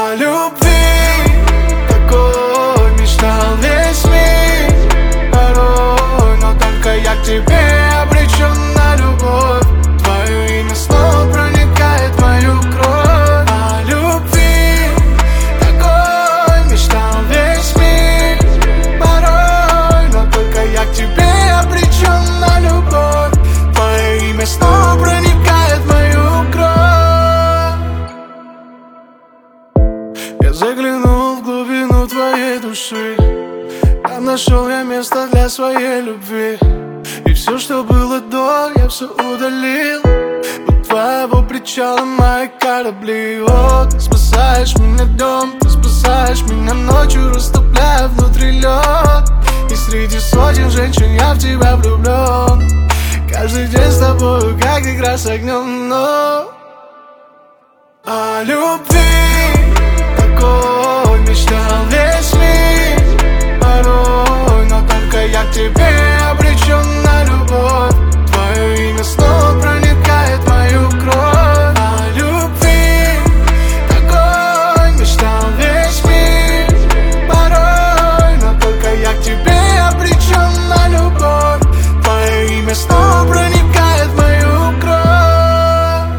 О любви такой мечтал весь мир порой, но только я к тебе обречен на любовь. Твое имя снова проникает в мою кровь. О любви такой мечтал весь мир порой, но только я к тебе обречен на любовь. Твое имя снова проникает в мою кровь. Я заглянул в глубину твоей души, там нашел я место для своей любви. И все, что было до, я все удалил. У твоего причала мои корабли. О, ты спасаешь меня днем, ты спасаешь меня ночью, растопляя внутри лед. И среди сотен женщин я в тебя влюблен. Каждый день с тобою, как игра с огнем. Но о любви такой мечтал весь мир порой, но только я к тебе обречен на любовь. Твое имя снова проникает в мою кровь. О любви такой мечтал весь мир порой, но только я к тебе обречен на любовь. Твое имя снова проникает в мою кровь.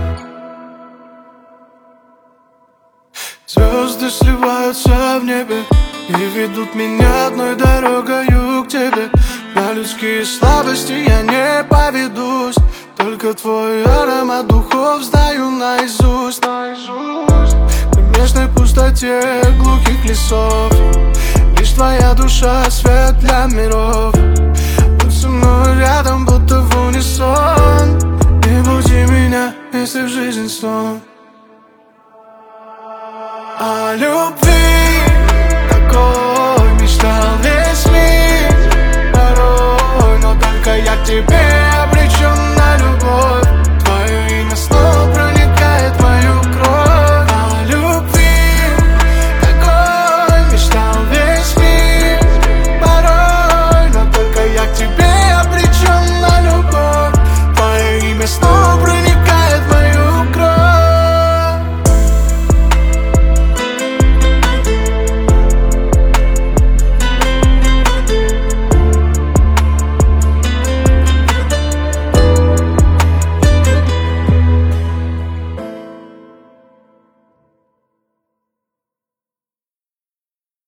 Звезды сливаются в небе и ведут меня одной дорогою к тебе. На людские слабости я не поведусь, только твой аромат духов знаю наизусть. В кромешной пустоте глухих лесов лишь твоя душа свет для миров. Будь со мной рядом, будто в унисон, не буди меня, если в жизнь сон. О любви такой мечтал весь мир порой, но только я к тебе